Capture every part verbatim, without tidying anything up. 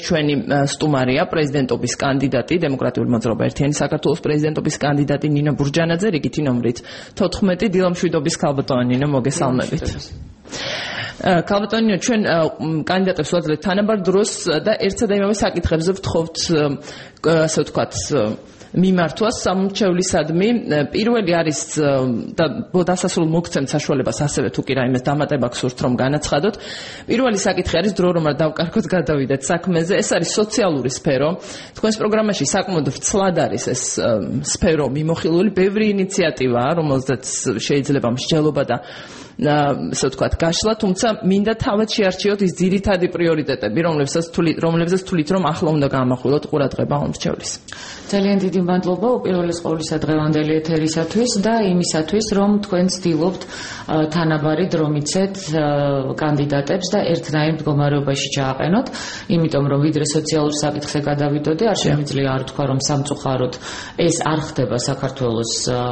ჩვენი სტუმარია პრეზიდენტობის კანდიდატი, დემოკრატიული მოძრაობა ერთიანი საქართველოს პრეზიდენტობის კანდიდატი ნინო ბურჯანაძე, რიგითი ნომრით თოთხმეტი, დილამშვიდობის ქალბატონი ნინო, მოგესალმებით. ქალბატონო, ჩვენ კანდიდატებს ვაძლევთ თანაბარ დროს და ერთსა და იმავე საკითხებზე ვთხოვთ, ასე ვთქვათ, მიმართვას სამრჩევლისადმი. პირველი არის და დასასრულ მოგცემთ საშუალებას ასევე თუ კი რაიმე დამატება გსურთ რომ განაცხადოთ. პირველი საკითხი არის დრო რომ არ დავკარგოთ, გადავიდეთ საქმეზე. ეს არის სოციალური სფერო. თქვენს პროგრამაში საკმაოდ ვრცლად არის ეს სფერო მიმოხილული, ბევრი ინიციატივაა, რომელზეც შეიძლება მსჯელობა და ასე ვთქვათ გაშლა, თუმცა მინდა თავად შეარჩიოთ ის ძირითადი პრიორიტეტები, რომლებსაც რომლებსაც თვლით რომ ახლა უნდა გაამახვილოთ ყურადღება მომრჩევლის. ძალიან დიდი მადლობა უპირველეს ყოვლისა დღევანდელი ეთერისათვის და იმისათვის, რომ თქვენ ცდილობთ თანაბარი დრო მიცეთ კანდიდატებს და ერთნაირ მდგომარეობაში ჩააყენოთ, იმიტომ რომ ვიდრე სოციალურ საკითხზე გადავიდოდი, არ შემიძლია არ თქვა რომ სამწუხაროდ ეს არ ხდება საქართველოს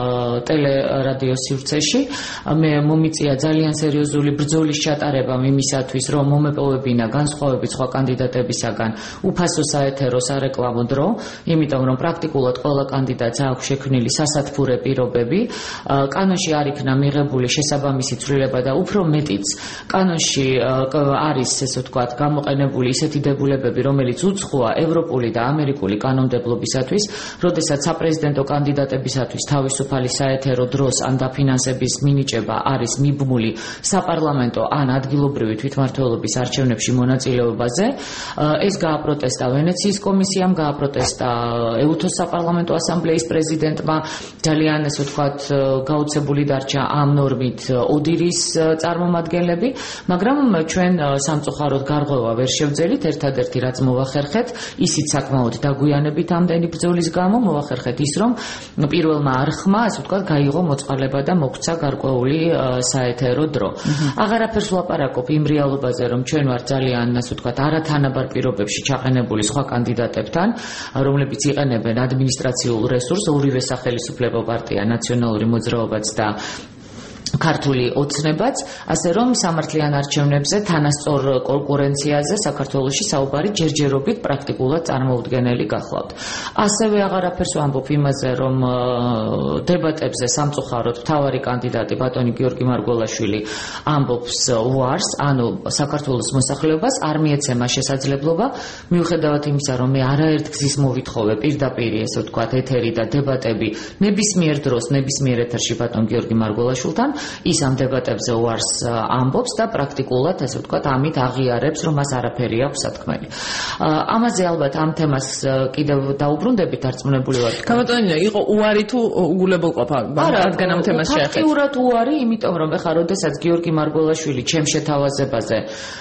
ტელერადიო სივრცეში. მე მომიწია ძალიან სერიოზული ბრძოლის ჩატარება იმისათვის, რომ მომეპოვებინა განსხვავებით სხვა კანდიდატებისაგან უფასო საეთერო სარეკლამო დრო, იმიტომ რომ პრაქტიკულად ყველა კანდიდატს აქვს შექმნილი სასათბურე პირობები. კანონში არ იქნა მიღებული შესაბამისი ცვლილება და უფრო მეტიც კანონში არის, ესე ვთქვათ, გამოყენებული ისეთი დებულებები, რომელიც უცხოა ევროპული და ამერიკული კანონმდებლობისათვის, როდესაც საპრეზიდენტო კანდიდატებისათვის თავისუფალი საეთერო დროს ან დაფინანსების მინიჭება არის მიბმული საპარლამენტო ან ადგილობრივი თვითმმართველობის არჩევნებში მონაწილეობაზე. ეს გააპროტესტა ვენეციის კომისიამ, გააპროტესტა ეუთოს საპარლამენტო ასამბლეის პრეზიდენტმა, ძალიან ესე ვთქვათ გაუცებული დარჩა ამ ნორმით ოდირის წარმომადგენლები, მაგრამ ჩვენ სამწუხაროდ გარღვევა ვერ შევძელით. ერთადერთი რაც მოვახერხეთ, ისიც საკმაოდ დაგვიანებით ამდენი ბრძოლის გამო მოვახერხეთ ის, რომ პირველმა არხმა, ასე ვთქვათ, გაიღო მოწყალება და მოგცა გარკვეული საეთერო დრო. აღარაფერს ვლაპარაკობ იმ რეალობაზე, რომ ჩვენ ვართ ძალიან, ასე ვთქვათ, არათანაბარ პირობებში ჩაყენებული სხვა კანდიდატებთან, რომლებიც იყენებენ ადმინისტრაციულ რესურსს, ორივე სახელმწიფო პარტია, ნაციონალური მოძრაობაც და ქართული ოცნებაც, ასე რომ სამართლიან არჩევნებზე თანასწორ კონკურენციაზე საქართველოში საუბარი ჯერჯერობით პრაქტიკულად წარმოუდგენელი გახლავთ. ასევე აღარაფერს ვამბობ იმაზე, რომ დებატებზე სამწუხაროდ მთავარი კანდიდატი ბატონი გიორგი მარგველაშვილი ამბობს უარს, ანუ საქართველოს მოსახლეობას არ მიეცემა შესაძლებლობა, მიუხედავად იმისა, რომ მე არაერთ გზის მოვითხოვე პირდაპირ, ესე ვთქვათ, ეთერი და დებატები ნებისმიერ დროს, ნებისმიერ ეთერში ბატონ გიორგი მარგველაშვილთან, ის ამ დებატებზე უარს ამბობს და პრაქტიკულად, ასე ვთქვათ, ამით აღიარებს, რომ მას არაფერი აქვს სათქმელი. ამაზე ალბათ ამ თემას კიდევ დაუბრუნდებით, დარწმუნებული ვარ. ქალბატონო, იყო უარი თუ უგულებელყოფა, რადგან ამ თემას შეეხეთ? ფაქტიურად უარი, იმიტომ რომ ეხლა როდესაც გიორგი მარგველაშვილი ჩემ შეთავაზებაზე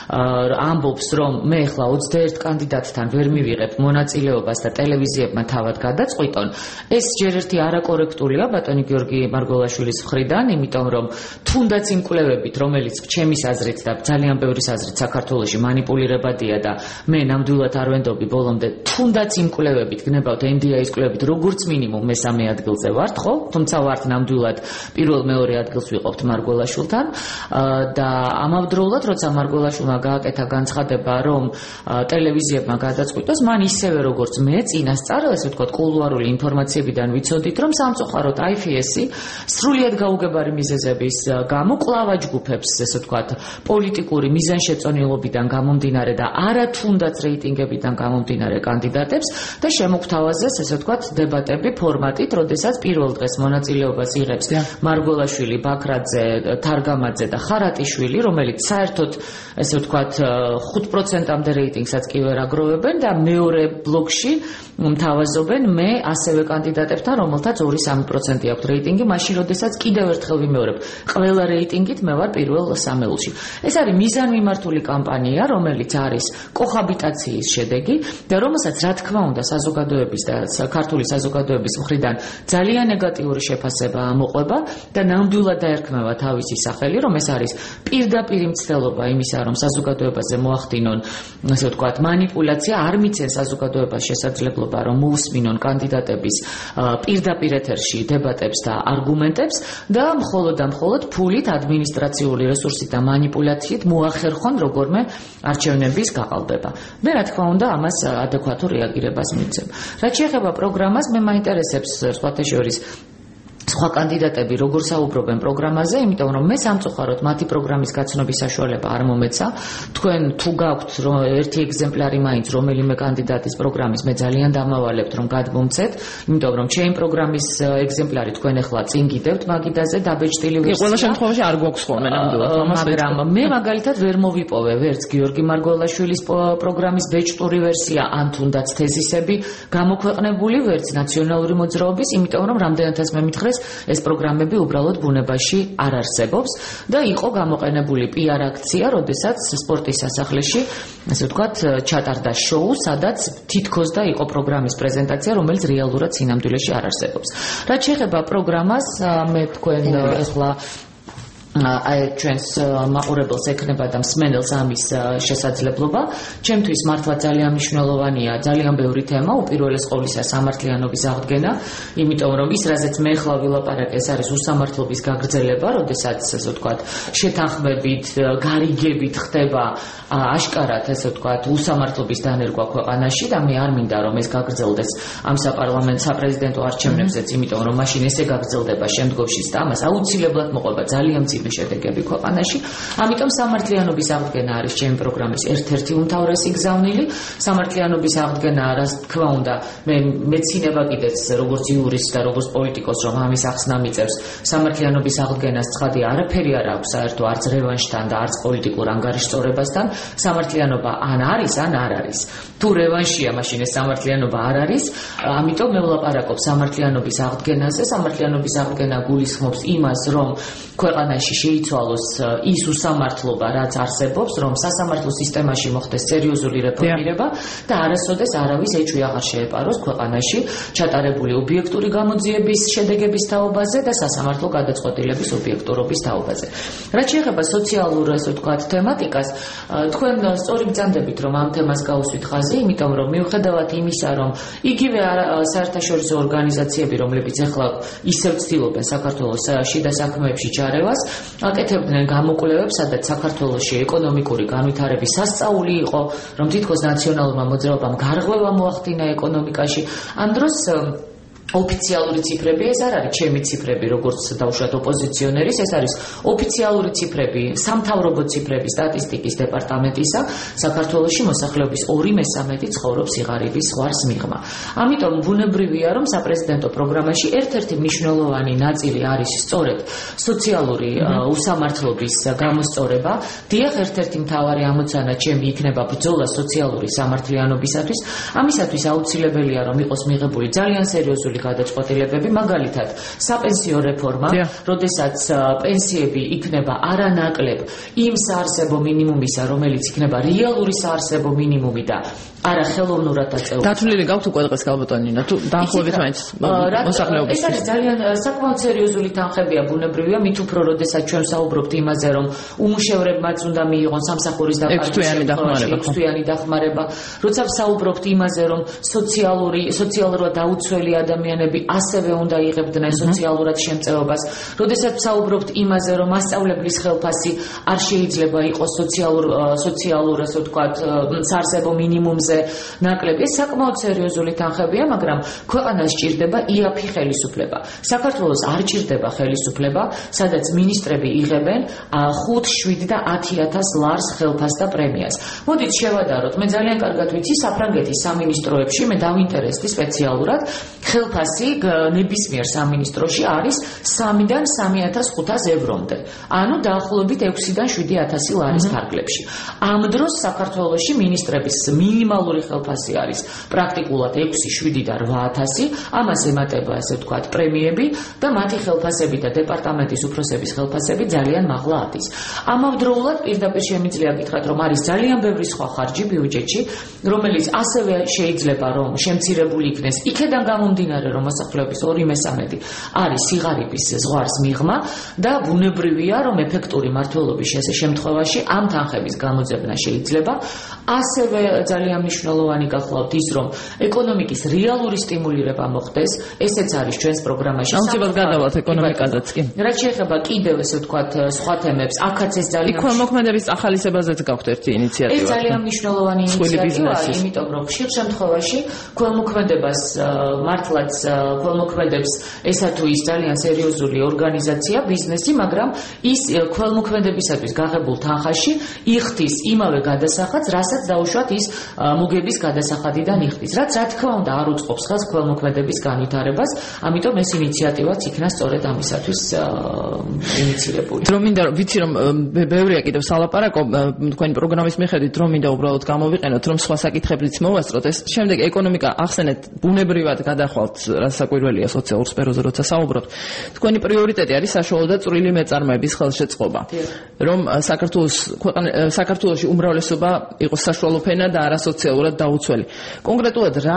ამბობს, რომ მე ეხლა ოცდაერთ კანდიდატთან ვერ მივიღებ მონაწილეობას და ტელევიზიებმა თავად გადაწყვიტონ, ეს ჯერ ერთი არაკორექტულია ბატონი გიორგი მარგველაშვილის მხრიდან, იმიტომ რომ თუნდაც იმ კვლევებით, რომელიც ჩემის აზრით და ძალიან ბევრის აზრით საქართველოში манипуლირებადია და მე ნამდვილად არ ვენდობი ბოლომდე, თუნდაც იმ კვლევებით გნებავთ ენ დი ეის კვლევებით, როგორც მინიმუმ მესამე ადგილზე ვართ, ხო? თუმცა ვართ ნამდვილად პირველ-მეორე ადგილს ვიყოფთ მარგველაშვილთან და ამავდროულად, როცა მარგველაშვილმა გააკეთა განცხადება, რომ ტელევიზიებმა გადაწყვიტოს, მან ისევე როგორც მე წინასწარ, ასე ვთქვათ, კულუარული ინფორმაციებიდან ვიცოდით, რომ სამწუხაროდ აი ეფ ესი სრულიად გაუგებარი მიზეზების გამო კვლავ აჯგუფებს, ესე ვთქვათ, პოლიტიკური მიზანშეწონილობიდან გამომდინარე და არა თუნდაც რეიტინგებიდან გამომდინარე კანდიდატებს და შემოგთავაზეს, ესე ვთქვათ, დებატები ფორმატით, როდესაც პირველ დღეს მონაწილეობას იღებს მარგველაშვილი, ბაქრაძე, თარგამაძე და ხარატიშვილი, რომელიც საერთოდ, ესე ვთქვათ, ხუთ პროცენტამდე რეიტინგსაც კი ვერ აგროვებენ და მეორე ბლოკში მთავაზობენ მე ასევე კანდიდატებთან, რომელთაც ორი სამი პროცენტი აქვთ რეიტინგი, მაშინ როდესაც კიდევ ერთხელ ვიმეორებ, ყველა რეიტინგით მე ვარ პირველ სამეულში. ეს არის მიზანმიმართული კამპანია, რომელიც არის კოჰაბიტაციის შედეგი და რომელსაც, რა თქმა უნდა, საზოგადოების და ქართული საზოგადოების მხრიდან ძალიან ნეგატიური შეფასება მოყვება და ნამდვილად დაერქმევა თავისი სახელი, რომ ეს არის პირდაპირ მცდელობა იმისა, რომ საზოგადოებაზე მოახდინონ, ასე ვთქვათ, манипуляცია, არ მიცენ საზოგადოებას შესაძლებლობა, რომ მოусმინონ კანდიდატების პირდაპირ ეთერში დებატებს და არგუმენტებს და მხოლოდ და მხოლოდ ფულით, ადმინისტრაციული რესურსით და манипуляციით მოახერხონ როგორმე არჩევნების გაყალბება. მე რა თქმა უნდა ამას ადეკვატურ რეაგირებას მივცემ. რაც შეეხება პროგრამას, მე მაინტერესებს სხვათა შორის სხვა კანდიდატები როგორ საუბრობენ პროგრამაზე, იმიტომ რომ მე სამწუხაროდ მათი პროგრამის გაცნობის საშუალება არ მომეცა. თქვენ თუ გაქვთ ერთი ეგზემპლარი მაინც რომელიმე კანდიდატის პროგრამის, მე ძალიან დამავალებთ რომ გადმომცეთ, იმიტომ რომ ჩემი პროგრამის ეგზემპლარი თქვენ ახლა წინ გიდევთ მაგიდაზე დაბეჭდილი ვერსია. ყველა შემთხვევაში არ გვაქვს ხოლმე ნამდვილად ამას, მაგრამ მე მაგალითად ვერ მოვიპოვე ვერც გიორგი მარგველაშვილის პროგრამის ბეჭდური ვერსია, ან თუნდაც თეზისები გამოქვეყნებული, ვერც ნაციონალური მოძრაობის, იმიტომ რომ რამდენადაც მე მითხრეს ეს პროგრამები უბრალოდ ბუნებაში არ არსებობს და იყო გამოყენებული პიარ აქცია, როდესაც სპორტის სასახლეში, ასე ვთქვათ, ჩატარდა შოუ, სადაც თითქოს და იყო პროგრამის პრეზენტაცია, რომელიც რეალურად სინამდვილეში არ არსებობს. რაც შეეხება პროგრამას, მე თქვენ ახლა აი ჩვენს მაყურებელს ექნება და მსმენელს ამის შესაძლებლობა. ჩემთვის მართლა ძალიან მნიშვნელოვანია ძალიან ბევრი თემა, უპირველეს ყოვლისა სამართლიანობის აღდგენა, იმიტომ რომ ის რაზეც მე ხლა ვილაპარაკე, ეს არის უსამართლობის გაგრძელება, როდესაც ასე ვთქვათ, შეთანხმებით, გარიგებით ხდება აშკარად, ასე ვთქვათ, უსამართლობის დანერგვა ქვეყანაში და მე არ მინდა რომ ეს გაგრძელდეს ამ საპარლამენტო საპრეზიდენტო არჩევნებზეც, იმიტომ რომ მაშინ ესე გაგრძელდება შემდგომშიც და ამას აუცილებლად მოყვება ძალიან შედეგები ქვეყანაში. ამიტომ სამართლიანობის აღდგენა არის ჩემი პროგრამის ერთ-ერთი უმთავრესი გზავნილი. სამართლიანობის აღდგენა, რაც თქმა უნდა, მე მეცინება კიდეც როგორც იურისტი და როგორც პოლიტიკოსი, რომ ამის ახსნა მიწევს. სამართლიანობის აღდგენას ცხადი არაფერი არ აქვს საერთო არც რევანშთან და არც პოლიტიკურ ანგარიშწორებასთან. სამართლიანობა ან არის, ან არ არის. თუ რევანშია, მაშინ ეს სამართლიანობა არ არის. ამიტომ მე ვლაპარაკობ სამართლიანობის აღდგენაზე. სამართლიანობის აღდგენა გულისხმობს იმას, რომ ქვეყანაში შეიცვალოს ის უსამართლობა, რაც არსებობს, რომ სასამართლო სისტემაში მოხდეს სერიოზული რეფორმირება და არასოდეს არავის ეჭვი აღარ შეეპაროს ქვეყანაში ჩატარებული ობიექტური გამოძიების შედეგების თაობაზე და სასამართლო გადაწყვეტილების ობიექტურობის თაობაზე. რაც შეეხება სოციალურ, ასე ვთქვათ, თემატიკას, თქვენ სწორი გძანდებით, რომ ამ თემას გაუსვით ხაზი, იმიტომ რომ მიუხედავად იმისა, რომ იგივე საერთაშორისო ორგანიზაციები, რომლებიც ახლა ისევ ცდილობენ საქართველოს შიდა საქმეებში ჩარევას, აკეთებდნენ გამოკვლევებს, სადაც საქართველოში ეკონომიკური განვითარების სასწაული იყო, რომ თითქოს ნაციონალურმა მოძრაობამ გარღვევა მოახდინა ეკონომიკაში. ამ დროს ოფიციალური ციფრები, ეს არ არის ჩემი ციფრები, როგორც დაუშვათ ოპოზიციონერის, ეს არის ოფიციალური ციფრები, სამთავრობო ციფრები სტატისტიკის დეპარტამენტისა, საქართველოში მოსახლეობის ორი მესამედი ცხოვრობს სიღარიბის ზღვარს მიღმა. ამიტომ ბუნებრივია, რომ საპრეზიდენტო პროგრამაში ერთ-ერთი მნიშვნელოვანი ნაწილი არის სწორედ სოციალური უსამართლობის გამოსწორება. დიახ, ერთ-ერთი მთავარი ამოცანა ჩემი იქნება ბრძოლა სოციალური სამართლიანობისათვის. ამისათვის აუცილებელია, რომ იყოს მიღებული ძალიან სერიოზული გადაწყვეტილებები, მაგალითად, საპენსიო რეფორმა, როდესაც პენსიები იქნება არანაკლებ იმ საარსებო მინიმუმისა, რომელიც იქნება რეალური საარსებო მინიმუმი და არა ხელოვნურად აწეული. დათვლილი გაქვთ უკვე დღეს გალბატონინა, თუ დაახლოებით მაინც მოსახლეობის. ეს არის ძალიან საკმაოდ სერიოზული თანხებია, ბუნებრივია, მით უფრო როდესაც ჩვენ საუბრობთ იმაზე, რომ უმუშევრებმაც უნდა მიიღონ სამსახურის დახმარება, ექვსთვიანი დახმარება, როცა საუბრობთ იმაზე, რომ სოციალური, სოციალურად დაუცველი ადამიანები ასევე უნდა იღებდნენ სოციალურად შემწეობას, როდესაც საუბრობთ იმაზე, რომ მასწავლებლის ხელფასი არ შეიძლება იყოს სოციალურ, სოციალურ, ასე ვთქვათ, საარსებო მინიმუმზე ნაკლები. ეს საკმაოდ სერიოზული თანხებია, მაგრამ ქვეყანას ჭირდება იაფი ხელისუფლება. საქართველოს არ ჭირდება ხელისუფლება, სადაც მინისტრები იღებენ ხუთ, შვიდ და ათი ათას ლარს ხელფასს და პრემიას. მოდით შევადაროთ, მე ძალიან კარგად ვიცი საფრანგეთის სამინისტროებში, მე დავინტერესდი სპეციალურად, ხელფასი ნებისმიერ სამინისტროში არის სამიდან სამი ათას ხუთას ევრომდე. ანუ დაახლოებით ექვსიდან შვიდი ათასი ლარის ფარგლებში. ამ დროს საქართველოში მინისტრების მინიმალური ხელფასი არის პრაქტიკულად ექვსი, შვიდი და რვა ათასი, ამას ემატება, ასე ვთქვათ, პრემიები და მათი ხელფასები და დეპარტამენტის უფროსების ხელფასები ძალიან მაღლა ადის. ამავდროულად პირდაპირ შემიძლია გითხრათ, რომ არის ძალიან ბევრი სხვა ხარჯი ბიუჯეტში, რომელიც ასევე შეიძლება რომ შემცირებული იქნეს. იქედან გამომდინარე, რომ მოსახლეობის ორი მესამედი არის სიღარიბის ზღვარს მიღმა და ბუნებრივია, რომ ეფექტური მმართველობის შემთხვევაში ამ თანხების გამოძებნა შეიძლება. ასევე ძალიან მნიშვნელოვანი გახლავთ ის, რომ ეკონომიკის რეალური სტიმულირება მოხდეს, ესეც არის ჩვენს პროგრამაში. აუცილებლად გადავალთ ეკონომიკაზეც კი. რაც შეეხება კიდევ ესე ვთქვათ სხვა თემებს, აქაც ეს ძალიან ქველმოქმედების ახალისებაზეც გაქვთ ერთი ინიციატივა. ეს ძალიან მნიშვნელოვანი ინიციატივაა, იმიტომ რომ ხშირ შემთხვევაში ქველმოქმედებას მართლაც ქველმოქმედებს ესა თუ ის ძალიან სერიოზული ორგანიზაცია, ბიზნესი, მაგრამ ის ქველმოქმედებისათვის გაღებულ თანხაში იხდის იმავე გადასახადს, რასაც დაუშვათ ის მუგების გადასახადიდან იხდის. რაც რა თქმა უნდა არ უწყობს ხელს ქველმოქმედების განვითარებას, ამიტომ ეს ინიციატივაც იქნა სწორედ ამისათვის ინიცირებული. დრო მინდა ვიცი რომ ბევრია კიდევ სალაპარაკო თქვენი პროგრამის მიხედვით რომ მინდა უბრალოდ გამოვიყენოთ რომ სხვა საკითხებიც მოვასწროთ. ეს შემდეგ ეკონომიკა ახსენეთ ბუნებრივად გადახვალთ რასაკვირველია სოციალურ სფეროზე როცა საუბრობთ. თქვენი პრიორიტეტი არის საშუალო და წვრილი მეწარმეების ხელშეწყობა. რომ საქართველოს საქართველოში უმრავლესობა იყოს საშუალო ფენა და არა სოციალურად დაუცველი. კონკრეტულად რა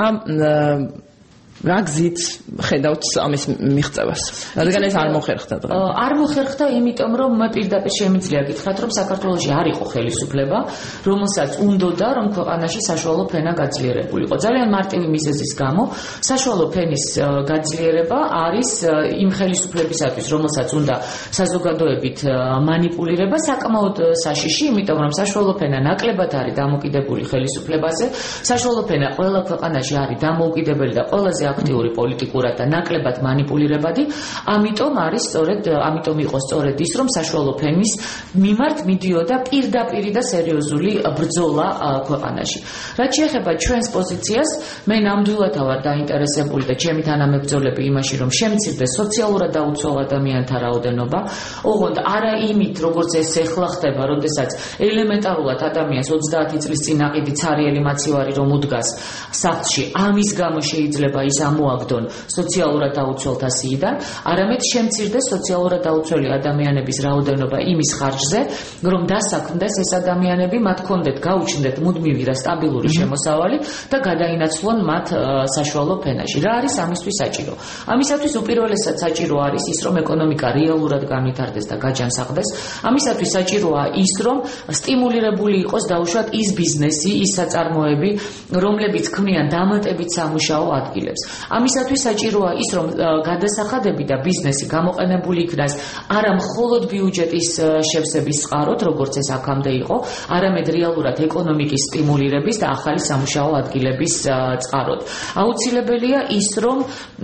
რა გზით ხედავთ ამის მიღწევას? რადგან ეს არ მოხერხდა დღეს. არ მოხერხდა, იმიტომ რომ მე პირდაპირ შემიძლია გითხრათ, რომ საქართველოში არ იყო ხელისუფლება, რომელსაც უნდოდა, რომ ქვეყანაში საშუალო ფენა გაძლიერებულიყო. ძალიან მარტივი მიზეზის გამო, საშუალო ფენის გაძლიერება არის იმ ხელისუფლებისათვის, რომელსაც უნდა საზოგადოებით მანიპულირება, საკმაოდ საშიში, იმიტომ რომ საშუალო ფენა ნაკლებად არის დამოკიდებული ხელისუფლებაზე, საშუალო ფენა ყველა ქვეყანაში არის დამოუკიდებელი და ყველაზე აქტიური პოლიტიკურად და ნაკლებად მანიპულირებადი, ამიტომ არის სწორედ, ამიტომ იყო სწორედ ის, რომ საშუალო ფენის მიმართ მიდიოდა პირდაპირი და სერიოზული ბრძოლა ქვეყანაში. რაც შეეხება ჩვენს პოზიციას, მე ნამდვილად ვარ დაინტერესებული და ჩემი თანამებრძოლები იმაში, რომ შემცირდეს სოციალურად დაუცველ ადამიანთა რაოდენობა, ოღონდ არა იმით, როგორც ეს ეხლა ხდება, როდესაც ელემენტარულად ადამიანს ოცდაათი წლის წინ აყიდი ცარიელი მაცივარი რომ უდგას სახლში, ამის გამო შეიძლება ის ამოაგდონ სოციალურად დაუცველთა სიიდან, არამედ შემცირდეს სოციალურად დაუცველი ადამიანების რაოდენობა იმის ხარჯზე, რომ დასაქმდეს ეს ადამიანები, მათ კონდეთ გაუჩნდეთ მუდმივი და სტაბილური შემოსავალი და გადაინაცვლონ მათ საშუალო ფენაში. რა არის ამისთვის საჭირო? ამისათვის უპირველესად საჭირო არის ის, რომ ეკონომიკა რეალურად განვითარდეს და გაჯანსაღდეს. ამისათვის საჭიროა ის, რომ სტიმულირებული იყოს დაუშვათ ის ბიზნესი, ის საწარმოები, რომლებიც ქმნიან დამატებით სამუშაო ადგილებს. ამისათვის საჭიროა ის, რომ გადასახადები და ბიზნესი გამოყენებული იქნას არა მხოლოდ ბიუჯეტის შევსების წყაროდ, როგორც ეს აქამდე იყო, არამედ რეალურად ეკონომიკის სტიმულირების და ახალი სამუშაო ადგილების წყაროდ. აუცილებელია ის, რომ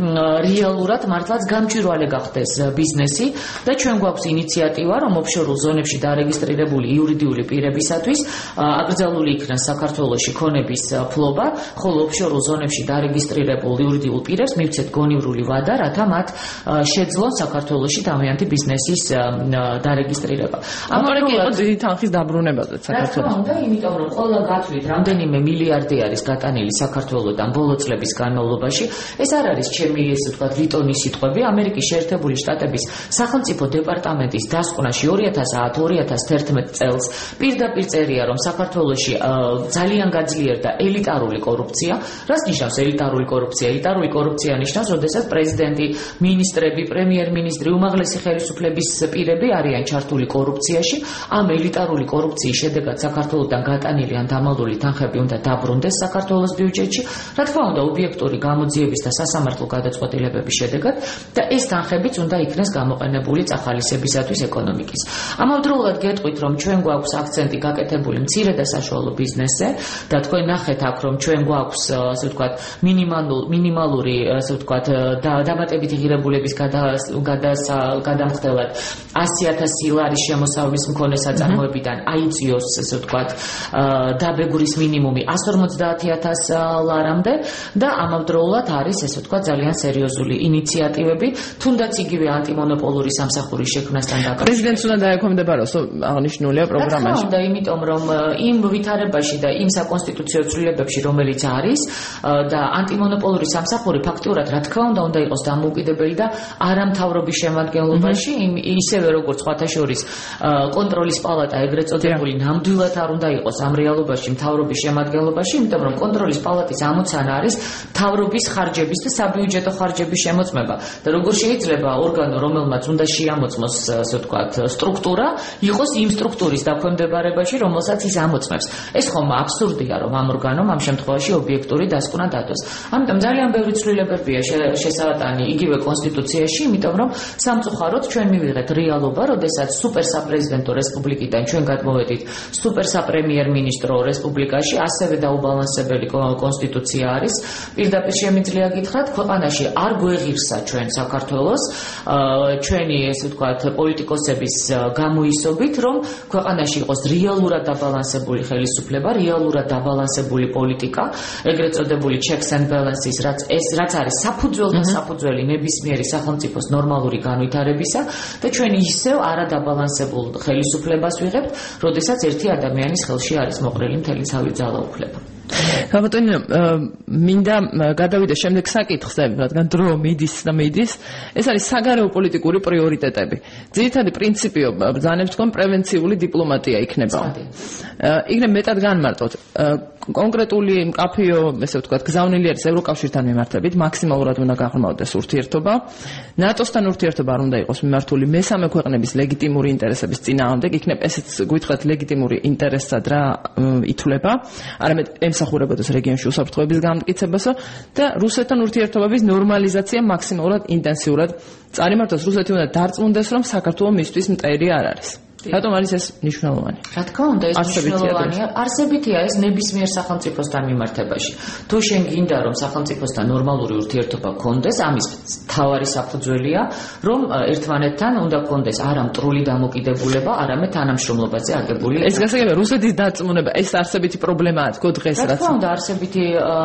რეალურად მართლაც გამჭვირვალე გახდეს ბიზნესი და ჩვენ გვაქვს ინიციატივა, რომ ოფშორულ ზონებში დარეგისტრირებული იურიდიული პირებისათვის აკრძალული იქნას საქართველოში ქონების ფლობა, ხოლო ოფშორულ ზონებში დარეგისტრირებულ იურიდიულ პირებს მივცეთ გონივრული ვადა, რათა მათ შეძლონ საქართველოში თავიანთი ბიზნესის დარეგისტრირება. ამიტომ კი იყო დიდი თანხის დაბრუნებაზე საქართველოს. რა თქმა უნდა, იმიტომ რომ ყველა გათვლით რამდენიმე მილიარდი არის გატანილი საქართველოსთან ბოლო წლების განმავლობაში. ეს არ არის ჩემი ესე ვთქვათ ლიტონის სიტყვები, ამერიკის შეერთებული შტატების სახელმწიფო დეპარტამენტის დასკვნაში ორი ათას ათი ორი ათას თერთმეტ წელს პირდაპირ წერია, რომ საქართველოში ძალიან გაძლიერდა ელიტარული კორუფცია. რას ნიშნავს ელიტარული კორუფცია? ელიტარული კორუფცია ნიშნავს, როდესაც პრეზიდენტი, მინისტრები, პრემიერ-მინისტრი, უმაღლესი ხელისუფლების პირები არიან ჩართული კორუფციაში. ამ ელიტარული კორუფციის შედეგად საქართველოსთან გატანილი ან დამალული თანხები უნდა დაბრუნდეს საქართველოს ბიუჯეტში, რა თქმა უნდა, ობიექტური გამოძიების და სასამართლო გადაწყვეტილებების შედეგად და ეს თანხებიც უნდა იქნას გამოყენებული წახალისებისათვის ეკონომიკის. ამავდროულად გეტყვით, რომ ჩვენ გვაქვს აქცენტი გაკეთებული მცირე და საშუალო ბიზნესზე და თქვენ ნახეთ აქ, რომ ჩვენ გვაქვს, ასე ვთქვათ, მინიმალური, ასე ვთქვათ, დამატებითი ღირებულების გადამხდელად ასი ათასი ლარის შემოსავლის მქონე საწარმოებიდან აიწიოს, ასე ვთქვათ, დაბეგვრის მინიმუმი ასი hundred fifty thousand ლარამდე და ამავდროულად არის, ესე ვთქვათ, ძალიან სერიოზული ინიციატივები, თუნდაც იგივე ანტიმონოპოლური სამსახურის შექმნასთან დაკავშირებით. პრეზიდენტს უნდა დაექვემდებაროს, აღნიშნულია პროგრამაში. და იმიტომ რომ იმ ვითარებაში და იმ საკონსტიტუციო ცვლილებებში, რომელიც არის და ანტიმონოპოლური სამსახური ფაქტურად რა თქმა უნდა უნდა იყოს დამოუკიდებელი და არამთავრობის შემადგენლობაში, ისევე როგორც სხვათა შორის კონტროლის პალატა ეგრეთ წოდებული ნამდვილად არ უნდა იყოს ამ რეალობაში მთავრობის შემადგენლობაში, იმიტომ რომ კონტროლის პალატის ამოცანა არის მთავრობის ხარჯების და საბიუჯეტო ხარჯების შემოწმება. და როგორ შეიძლება ორგანო, რომელმაც უნდა შეამოწმოს, ასე ვთქვათ, სტრუქტურა, იყოს იმ სტრუქტურის დაქვემდებარებაში, რომელსაც ის ამოწმებს. ეს ხომ აბსურდია, რომ ამ ორგანომ ამ შემთხვევაში ობიექტური დასკვნა დადოს. ამიტომ ძალიან ბევრი ცვლილებებია შესაძლებელი იგივე კონსტიტუციაში, იმიტომ რომ სამწუხაროდ ჩვენ მივიღეთ რეალობა, როდესაც სუპერსაპრეზიდენტო რესპუბლიკიდან ჩვენ გადმოვედით სუპერსაპრემიერ-მინისტრო რესპუბლიკაში, ასევე დაუბალანსებელი კონსტიტუცია არის. პირდაპირ შემიძლია გითხრათ, ქვეყანაში არ გვეღირსა ჩვენ საქართველოს, ჩვენი ესე ვთქვათ, პოლიტიკოსების გამოისობით, რომ ქვეყანაში იყოს რეალურად დაბალანსებული ხელისუფლება, რეალურად დაბალანსებული პოლიტიკა, ეგრეთ წოდებული checks and balances, რაც ეს რაც არის საფუძველთა საფუძველი ნებისმიერი სახელმწიფოს ნორმალური განვითარებისა და ჩვენ ისევ არადაბალანსებულ ხელისუფლებას ვიღებთ, როდესაც ერთი ადამიანის ხელში არის მოყრილი მთელი ცალკე ძალაუფლება. Გამოტენია მინდა გადავიდე შემდეგ საკითხზე, რადგან დრო მიდის და მიდის, ეს არის საგარეო პოლიტიკური პრიორიტეტები. ძირითადი პრინციპი ბრძანებს თქვენ პრევენციული დიპლომატია იქნება. იქნებ მეტად განმარტოთ. კონკრეტული მკაფიო, ესე ვთქვათ, გზავნილი არის ევროკავშირთან მიმართებით, მაქსიმალურად უნდა გაღრმავდეს ურთიერთობა. ნატოსთან ურთიერთობა არ უნდა იყოს მიმართული მესამე ქვეყნების ლეგიტიმური ინტერესების წინააღმდეგ, იქნებ ესეც გითხრათ ლეგიტიმური ინტერესად რა ითვლება, არამედ ემსახურებოდეს რეგიონში უსაფრთხოების გამტკიცებასო და რუსეთთან ურთიერთობების ნორმალიზაცია მაქსიმალურად ინტენსიურად წარიმართოს. რუსეთი უნდა დარწმუნდეს, რომ საქართველო მისთვის მტერი არ არის. რატომ არის ეს მნიშვნელოვანი? რა თქმა უნდა, ეს მნიშვნელოვანია. არსებითია ეს ნებისმიერ სახელმწიფოსთან მიმართებაში. თუ შენ გინდა რომ სახელმწიფოსთან ნორმალური ურთიერთობა გქონდეს, ამის მთავარი საფუძველია, რომ ერთმანეთთან უნდა გქონდეს არა მტრული დამოკიდებულება, არამედ თანამშრომლობაზე აგებული. ეს გასაგებია რუსეთის დარწმუნება, ეს არსებითი პრობლემაა თქო დღეს რაც. რა თქმა უნდა, არსებითი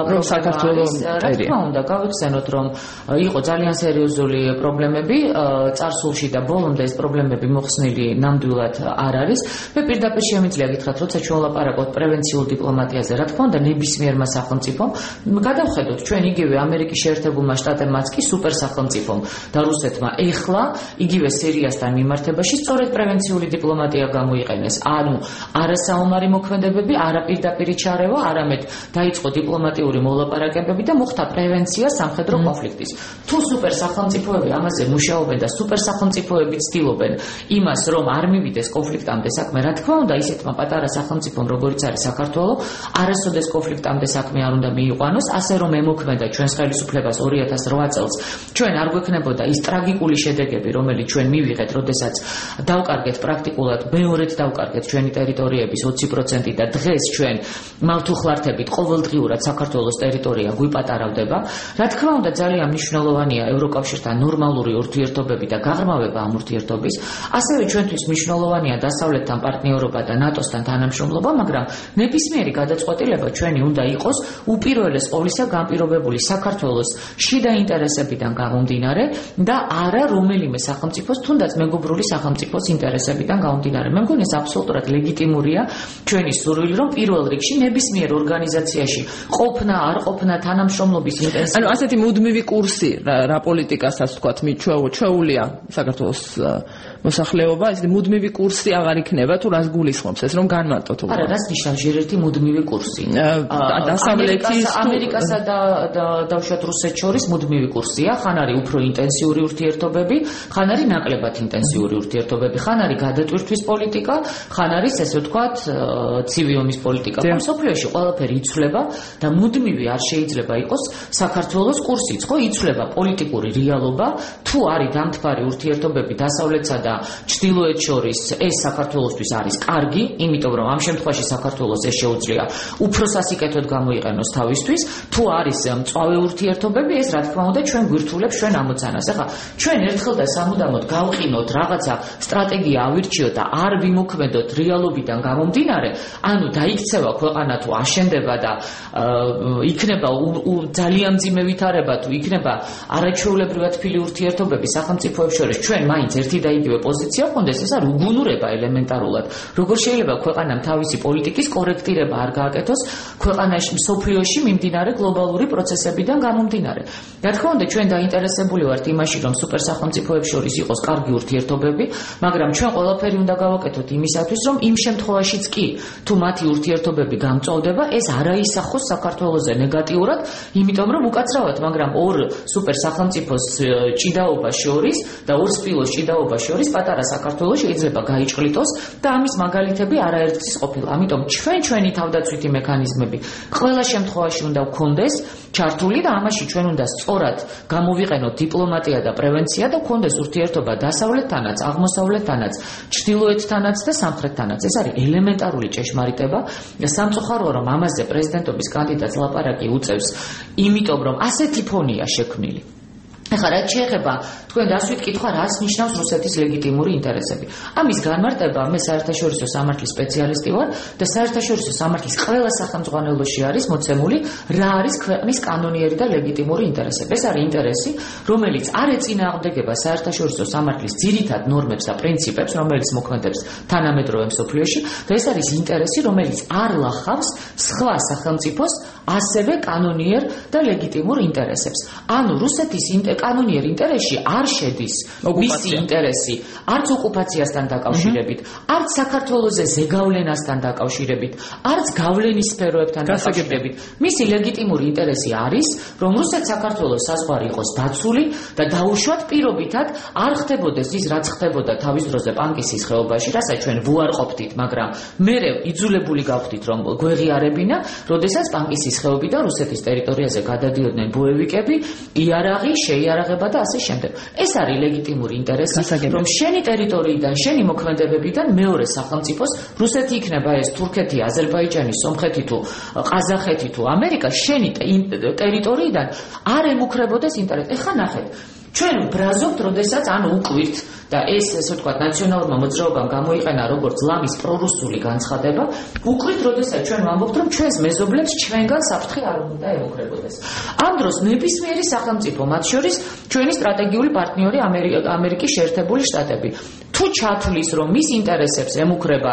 პრობლემაა. რა თქმა უნდა, გავიხსენოთ, რომ იყო ძალიან სერიოზული პრობლემები წარსულში და ბოლომდე ეს პრობლემები მოხსნილი ნამდვილად არ არის. მე პირდაპირ შემიძლია გითხრათ, როცა ჩვენ ვლაპარაკობთ პრევენციულ დიპლომატიაზე, რა თქმა უნდა, ნებისმიერმა სახელმწიფომ, გადავხედოთ ჩვენ იგივე ამერიკის შეერთებულმა შტატებმაც კი სუპერსახელმწიფომ და რუსეთმა ეხლა იგივე სერიასთან მიმართებაში სწორედ პრევენციული დიპლომატია გამოიყენეს. ანუ არასაომარი მოქმედებები, არა პირდაპირი ჩარევა, არამედ დაიწყო დიპლომატიური მოლაპარაკებები და მოხდა პრევენცია სამხედრო კონფლიქტის. თუ სუპერსახელმწიფოები ამაზე მუშაობენ და სუპერსახელმწიფოები ცდილობენ იმას, რომ არ მივიდეს ეს კონფლიქტამდე საქმე, რა თქმა უნდა, ისეთმა პატარა სახელმწიფომ, როგორც არის საქართველო, არასოდეს კონფლიქტამდე საქმე არ უნდა მიიყვანოს, ასე რომ ემოქმედა ჩვენს ხელისუფლებას ორი ათას რვა წელს. ჩვენ არ გვექნებოდა ის ტრაგიკული შედეგები, რომელიც ჩვენ მივიღეთ, როდესაც დავკარგეთ პრაქტიკულად მეორედ დავკარგეთ ჩვენი ტერიტორიების ოცი პროცენტი და დღეს ჩვენ მავთუხლართებით ყოველდღიურად საქართველოს ტერიტორია გვიპატარავდება. რა თქმა უნდა, ძალიან მნიშვნელოვანია ევროკავშირთან ნორმალური ურთიერთობები და გაღრმავება ამ ურთიერთობის. ასევე ჩვენთვის მნიშვნელოვანია დასავლეთთან პარტნიორობა და ნატოსთან თანამშრომლობა, მაგრამ ნებისმიერი გადაწყვეტილება ჩვენი უნდა იყოს უპირველეს ყოვლისა განპირობებული საქართველოს შიდა ინტერესებიდან გამომდინარე და არა რომელიმე სახელმწიფოს, თუნდაც მეგობრული სახელმწიფოს ინტერესებიდან გამომდინარე. მე მგონი ეს აბსოლუტურად ლეგიტიმურია ჩვენი სურვილი, რომ პირველ რიგში ნებისმიერ ორგანიზაციაში ყოფნა, არ ყოფნა, თანამშრომლობის ინტენსივობა. ანუ ასეთი მუდმივი კურსი რა პოლიტიკასაც თქვათ მიჩვეულია საქართველოს მოსახლეობა, ეს მუდმივი კურსი აღარ იქნება, თუ რას გულისხმობს ეს რომ განმარტოთ. არა, რას ნიშნავს ერთ მუდმივი კურსი? დასავლეთის ამერიკასა და დავუშვათ რუსეთს შორის მუდმივი კურსია, ხან არის უფრო ინტენსიური ურთიერთობები, ხან არის ნაკლებად ინტენსიური ურთიერთობები, ხან არის გადატვირთვის პოლიტიკა, ხან არის ესე ვთქვათ ცივი ომის პოლიტიკა. მსოფლიოში ყველაფერი იცვლება და მუდმივი არ შეიძლება იყოს საქართველოს კურსიც, ხო, იცვლება პოლიტიკური რეალობა, თუ არის დამთბარი ურთიერთობები დასავლეთსა და ჩრდილოეთს შორის, ეს საქართველოსთვის არის კარგი, იმიტომ რომ ამ შემთხვევაში საქართველოს ეს შეუძლია უფრო სასიკეთოდ გამოიყენოს თავისთვის, თუ არის მწვავე ურთიერთობები, ეს რა თქმა უნდა ჩვენ გვირთულებს ჩვენ ამოცანას. ახლა ჩვენ ერთხელ და სამუდამოდ გავყინოთ რაღაცა სტრატეგია ავირჩიოთ და არ ვიმოქმედოთ რეალობიდან გამომდინარე, ანუ დაიქცევა ქვეყანა თუ აშენდება და იქნება ძალიან მძიმე ვითარება თუ იქნება არაჩვეულებრივად თბილი ურთიერთობები სახელმწიფოებს შორის, ჩვენ მაინც ერთი და იგივე პოზიცია გქონდეს, ეს არ უგუნ ბუნურება ელემენტარულად. Როგორ შეიძლება ქვეყანამ თავისი პოლიტიკის კორექტირება არ გააკეთოს ქვეყანაში, მსოფლიოში მიმდინარე გლობალური პროცესებიდან გამომდინარე. Რა თქმა უნდა, ჩვენ დაინტერესებული ვართ იმაში, რომ სუპერსახელმწიფოებს შორის იყოს კარგი ურთიერთობები, მაგრამ ჩვენ ყველაფერი უნდა გავაკეთოთ იმისათვის, რომ იმ შემთხვევაშიც კი, თუ მათი ურთიერთობები გამწვავდება, ეს არ აისახოს საქართველოზე ნეგატიურად, იმიტომ რომ უკაცრავად, მაგრამ ორ სუპერსახელმწიფოს ჭიდაობა შორის და ორ სპილოს ჭიდაობა შორის პატარა საქართველო შეიძლება გაიჭრიტოს და ამის მაგალითები არაერთგზის ყოფილა. ამიტომ ჩვენ ჩვენი თავდაცვითი მექანიზმები ყველა შემთხვევაში უნდა გქონდეს ჩართული და ამაში ჩვენ უნდა სწორად გამოვიყენოთ დიპლომატია და პრევენცია და გქონდეს ურთიერთობა დასავლეთთანაც, აღმოსავლეთთანაც, ჩრდილოეთთანაც და სამხრეთთანაც. ეს არის ელემენტარული ჭეშმარიტება და სამწუხაროა რომ ამაზე პრეზიდენტობის კანდიდატს ლაპარაკი უწევს, იმიტომ რომ ასეთი ფონია შექმნილი. ეხლა რაც შეეხება თქვენ დასვით კითხვა, რას ნიშნავს რუსეთის ლეგიტიმური ინტერესები. ამის განმარტება მე საერთაშორისო სამართლის სპეციალისტი ვარ და საერთაშორისო სამართლის ყველა სახელმძღვანელოში არის მოცემული რა არის ქვეყნის კანონიერი და ლეგიტიმური ინტერესები. ეს არის ინტერესი, რომელიც არ ეწინააღმდეგება საერთაშორისო სამართლის ძირითად ნორმებს და პრინციპებს, რომელიც მოქმედებს თანამედროვე მსოფლიოში და ეს არის ინტერესი, რომელიც არ ლახავს სხვა სახელმწიფოს ასევე კანონიერ და ლეგიტიმურ ინტერესებს. ანუ რუსეთის კანონიერ ინტერესში არ შედის მისი ინტერესი არც ოკუპაციასთან დაკავშირებით, არც საქართველოზე ზეგავლენასთან დაკავშირებით, არც გავლენის სფეროებთან დაკავშირებით. მისი ლეგიტიმური ინტერესი არის, რომ რუსეთ-საქართველოს საზღვარი იყოს დაცული და დაუშვათ პირობითად არ ხდებოდეს ის, რაც ხდებოდა თავის დროზე პანკისის ხეობაში, რასაც ჩვენ ვუარყოფდით, მაგრამ მერე იძულებული გავხდით, რომ გვეღიარებინა, როდესაც პანკისის ხეობიდან რუსეთის ტერიტორიაზე გადადიოდნენ ბოევიკები, იარაღი, შეიარაღება და ასე შემდეგ. ეს არის ლეგიტიმური ინტერესი, რომ შენი ტერიტორიიდან, შენი მოქმედებებიდან მეორე სახელმწიფოს, რუსეთი იქნება ეს თურქეთი, აზერბაიჯანი, სომხეთი თუ ყაზახეთი თუ ამერიკა, შენი ტერიტორიიდან არ ემუქრებოდეს ინტერესი. ეხლა ნახეთ, ჩვენ ბრაზობთ, როდესაც ანუ უკვირთ და ეს ესე ვთქვათ ნაციონალურმა მოძრაობამ გამოიყენა როგორც ლამის პრორუსული განცხადება, უკვირთ, როდესაც ჩვენ ვამბობთ, რომ ჩვენს მეზობლებს ჩვენგან საფრთხე არ უნდა ემუქრებოდეს. ამ დროს ნებისმიერი სახელმწიფო, მათ შორის ჩვენი სტრატეგიული პარტნიორი ამერიკის შეერთებული შტატები, თუ ჩათვლის, რომ მის ინტერესებს ემუქრება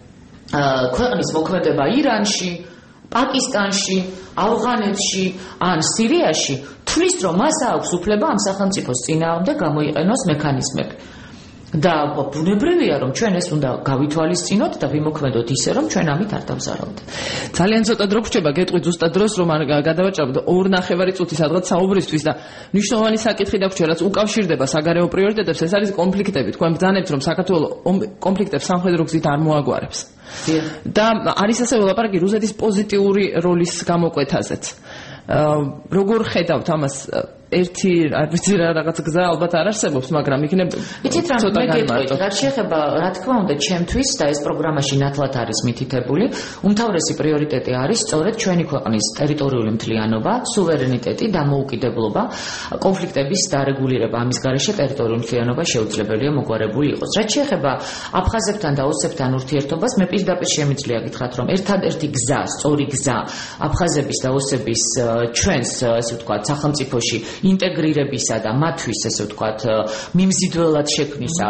ქვეყნის მოქმედება ირანში, პაკისტანში, ავღანეთში ან სირიაში, თვლის, რომ მას აქვს უფლება ამ სახელმწიფოს წინააღმდეგ გამოიყენოს მექანიზმები. და ბუნებრივია, რომ ჩვენ ეს უნდა გავითვალისწინოთ და ვიმოქმედოთ ისე, რომ ჩვენ ამით არ დავზარავთ. ძალიან ცოტა დრო გრჩება, გეტყვით ზუსტად დროს, რომ არ გადავაჭრებთ ორ ნახევარი წუთი სადღაც საუბრისთვის და მნიშვნელოვანი საკითხი დაგვრჩა, რაც უკავშირდება საგარეო პრიორიტეტებს, ეს არის კონფლიქტები. თქვენ ბრძანებთ, რომ საქართველო კონფლიქტებს სამხედრო გზით არ მოაგვარებს. და არის ასევე ლაპარაკი რუსეთის პოზიტიური როლის გამოკვეთაზეც. როგორ ხედავთ ამას? ერთი არ ვიცი რა რაღაც გზა ალბათ არ არსებობს, მაგრამ იქნებ იცით რა მე გეტყვით, რაც შეეხება, რა თქმა უნდა, ჩემთვის და ეს პროგრამაში ნათლად არის მითითებული, უმთავრესი პრიორიტეტი არის სწორედ ჩვენი ქვეყნის ტერიტორიული მთლიანობა, სუვერენიტეტი, დამოუკიდებლობა, კონფლიქტების დარეგულირება, ამის გარეშე ტერიტორიული მთლიანობა შეუძლებელია მოგვარებული იყოს. რაც შეეხება აფხაზებთან და ოსებთან ურთიერთობას, მე პირდაპირ შემიძლია გითხრათ, რომ ერთადერთი გზა, სწორი გზა აფხაზების და ოსების ჩვენს, ასე ვთქვათ, სახელმწიფოში ინტეგრირებისა და მათთვის, ესე ვთქვათ, მიმზიდველად შექმნისა,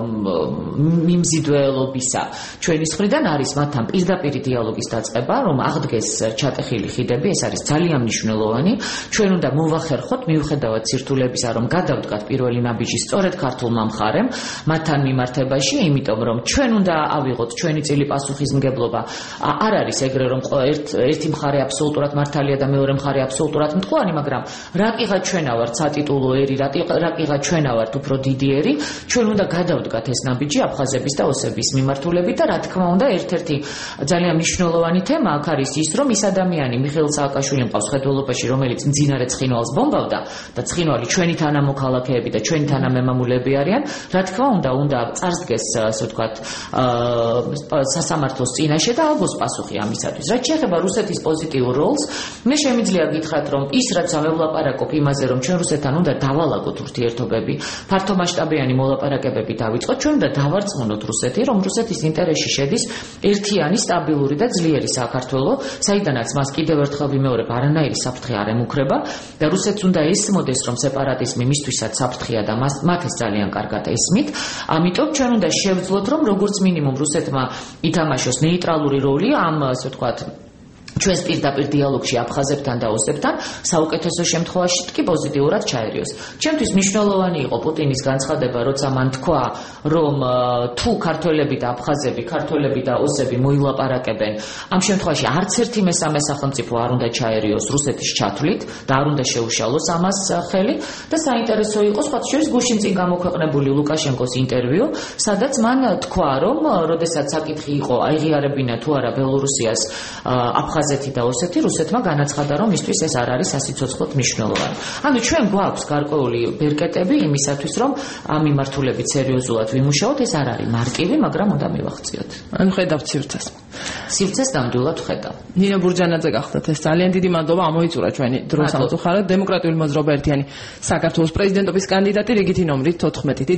მიმზიდველობისა ჩვენი მხრიდან არის მათთან პირდაპირი დიალოგის დაწყება, რომ აღდგეს ჩატეხილი ხიდები, ეს არის ძალიან მნიშვნელოვანი. ჩვენ უნდა მოვახერხოთ მიუხედავად სირთულებისა, რომ გადავდგათ პირველი ნაბიჯი სწორედ ქართულმა მხარემ მათთან მიმართებაში, იმიტომ რომ ჩვენ უნდა ავიღოთ ჩვენი წილი პასუხისმგებლობა. არ არის ეგრე, რომ ერთი მხარე აბსოლუტურად მართალია და მეორე მხარე აბსოლუტურად მტყუარი, მაგრამ რაკიღა ჩვენა ვართ სატიტულო ერი, რაკიღა ჩვენა ვართ უფრო დიდი ერი, ჩვენ უნდა გადავდგათ ეს ნაბიჯი აფხაზების და ოსების მიმართულებით და რა თქმა უნდა ერთ-ერთი ძალიან მნიშვნელოვანი თემა აქ არის ის, რომ ის ადამიანი მიხეილ სააკაშვილი მყავს ხედველობაში, რომელიც მძინარე ცხინვალს ბომბავდა და ცხინვალი ჩვენი თანამოქალაქეები და ჩვენი თანამემამულეები არიან, რა თქმა უნდა, უნდა წარსდგეს, ასე ვთქვათ, სასამართლოს წინაშე და ალბოს პასუხი ამისათვის. რაც შეეხება რუსეთის პოზიტიურ როლს, მე შემიძლია გითხრათ, რომ ის რაც ამევლაპარაკობ იმას იმაზე, რომ ჩვენ რუსეთთან უნდა დავალაგოთ ურთიერთობები, ფართომასშტაბიანი მოლაპარაკებები დავიწყოთ, ჩვენ უნდა დავარწმუნოთ რუსეთი, რომ რუსეთის ინტერესში შედის ერთიანი, სტაბილური და ძლიერი საქართველო, საიდანაც მას კიდევ ერთხელ ვიმეორებ, არანაირი საფრთხე არ ემუქრება და რუსეთს უნდა ესმოდეს, რომ სეპარატიზმი მისთვისაც საფრთხეა და მათ ეს ძალიან კარგად ესმით. ამიტომ ჩვენ უნდა შევძლოთ, რომ როგორც მინიმუმ რუსეთმა ითამაშოს ნეიტრალური როლი ამ, ასე ვთქვათ, ჩვენს პირდაპირ დიალოგში აფხაზებთან და ოსებთან, საუკეთესო შემთხვევაში კი პოზიტიურად ჩაერიოს. ჩემთვის მნიშვნელოვანი იყო პუტინის განცხადება, როცა მან თქვა, რომ თუ ქართველები და აფხაზები, ქართველები და ოსები მოილაპარაკებენ, ამ შემთხვევაში არც ერთი მესამე სახელმწიფო არ უნდა ჩაერიოს რუსეთის ჩათვლით და არ უნდა შეუშალოს ამას ხელი და საინტერესო იყო სხვა შორის გუშინ წინ გამოქვეყნებული ლუკაშენკოს ინტერვიუ, სადაც მან თქვა, რომ როდესაც საკითხი იყო აიღიარებინა თუ არა ბელორუსიას აფხაზ აზეთი და ოსეთი რუსეთმა განაცხადა, რომ მისთვის ეს არ არის სასიცოცხლოდ მნიშვნელოვანი. ანუ ჩვენ გვაქვს გარკვეული ბერკეტები იმისათვის, რომ ამ მიმართულებით სერიოზულად ვიმუშაოთ, ეს არ არის მარტივი, მაგრამ უნდა მივახციოთ. ანუ ხედავთ სივრცეს. სივრცეს ნამდვილად ხედავ. ნინო ბურჯანაძე გახდათ ეს ძალიან დიდი მადლობა ამოიწურა ჩვენი დრო სამწუხაროდ. დემოკრატიული მოძრაობა ერთიანი საქართველოს პრეზიდენტობის კანდიდატი რიგითი ნომრით თოთხმეტი.